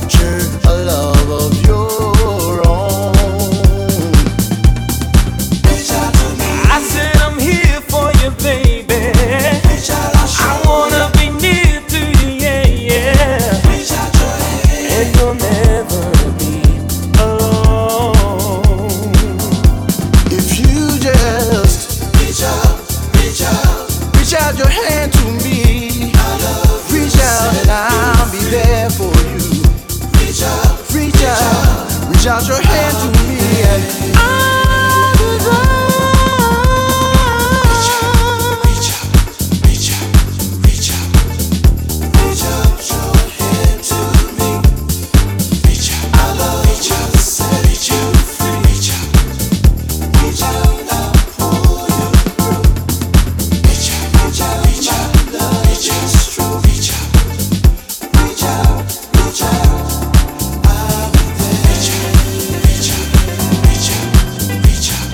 share a love of your own. Reach out to me. I said I'm here for you, baby. Reach out, I'll show I wanna be near to you, yeah, yeah. Reach out your hand. And you'll never be alone. If you just reach out, reach out, reach out your hand to me. I love you. Reach out and I'll be there for you. Reach out, reach out, reach out your hand to me and I'll be there. Reach out, reach out, reach out, reach out, reach out your hand to me. Reach out, I love reach out, reach out, reach out, reach out, I'll pull you through. Reach out, reach out, reach out, reach out, reach out, reach out, reach out. I'll be there. Reach out, reach out, reach out, reach out.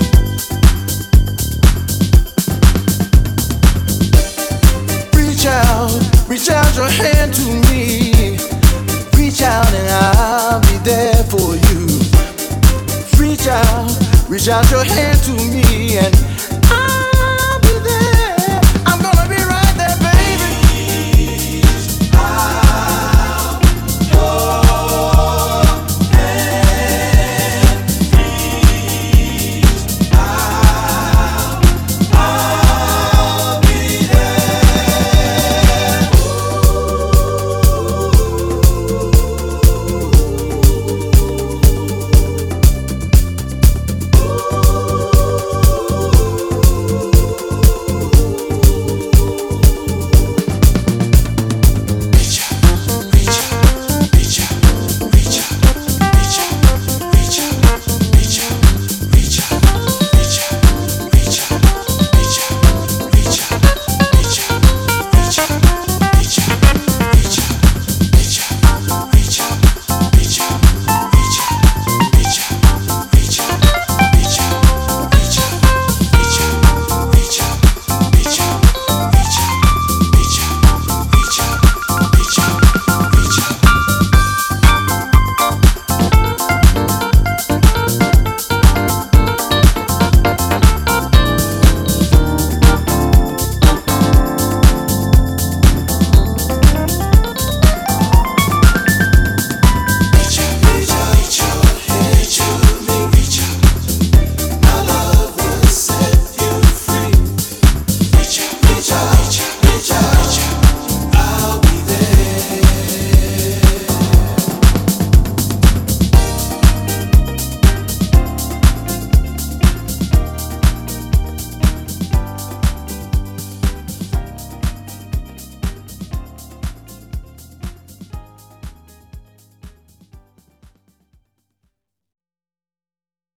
Reach out, reach out your hand to me. Reach out and I'll be there for you. Reach out your hand to me and